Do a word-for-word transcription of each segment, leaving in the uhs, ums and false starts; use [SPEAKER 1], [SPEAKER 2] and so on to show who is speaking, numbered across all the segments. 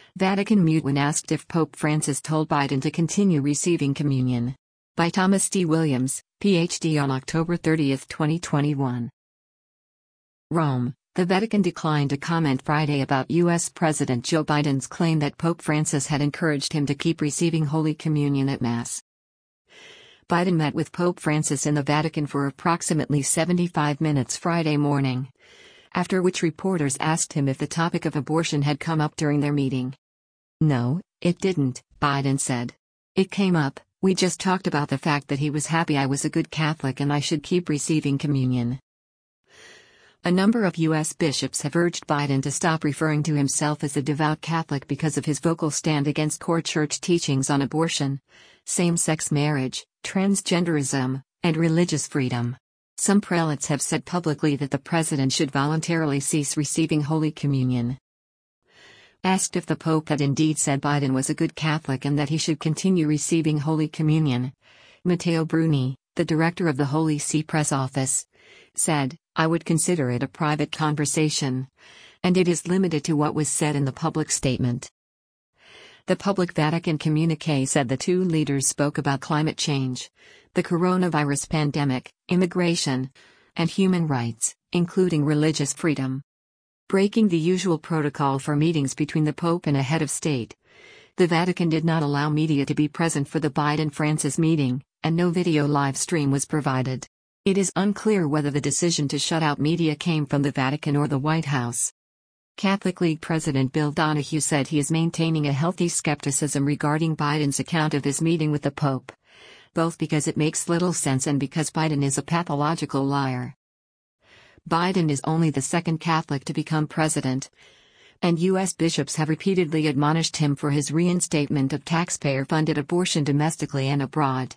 [SPEAKER 1] Vatican mute when asked if Pope Francis told Biden to continue receiving communion. By Thomas D. Williams, P H D on October thirtieth, twenty twenty-one. Rome. The Vatican declined to comment Friday about U S President Joe Biden's claim that Pope Francis had encouraged him to keep receiving Holy Communion at Mass. Biden met with Pope Francis in the Vatican for approximately seventy-five minutes Friday morning, after which reporters asked him if the topic of abortion had come up during their meeting. "No, it didn't," Biden said. "It came up, we just talked about the fact that he was happy I was a good Catholic and I should keep receiving communion." A number of U S bishops have urged Biden to stop referring to himself as a devout Catholic because of his vocal stand against core church teachings on abortion, same-sex marriage, transgenderism, and religious freedom. Some prelates have said publicly that the president should voluntarily cease receiving Holy Communion. Asked if the Pope had indeed said Biden was a good Catholic and that he should continue receiving Holy Communion, Matteo Bruni, the director of the Holy See Press Office, said, "I would consider it a private conversation, and it is limited to what was said in the public statement." The public Vatican communique said the two leaders spoke about climate change, the coronavirus pandemic, immigration, and human rights, including religious freedom. Breaking the usual protocol for meetings between the Pope and a head of state, the Vatican did not allow media to be present for the Biden-Francis meeting, and no video live stream was provided. It is unclear whether the decision to shut out media came from the Vatican or the White House. Catholic League President Bill Donohue said he is maintaining a healthy skepticism regarding Biden's account of his meeting with the Pope, both because it makes little sense and because Biden is a pathological liar. Biden is only the second Catholic to become president, and U S bishops have repeatedly admonished him for his reinstatement of taxpayer-funded abortion domestically and abroad.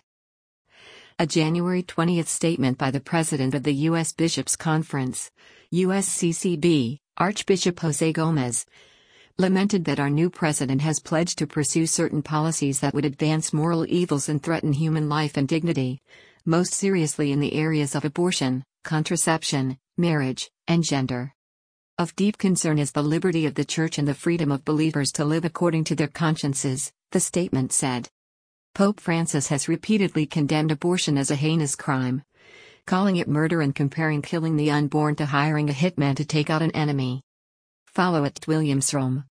[SPEAKER 1] A January twentieth statement by the president of the U S Bishops' Conference, U S C C B, Archbishop José Gómez, lamented that our new president has pledged to pursue certain policies that would advance moral evils and threaten human life and dignity, most seriously in the areas of abortion, contraception, marriage, and gender. Of deep concern is the liberty of the Church and the freedom of believers to live according to their consciences, the statement said. Pope Francis has repeatedly condemned abortion as a heinous crime, calling it murder and comparing killing the unborn to hiring a hitman to take out an enemy. Follow at Williams Rome.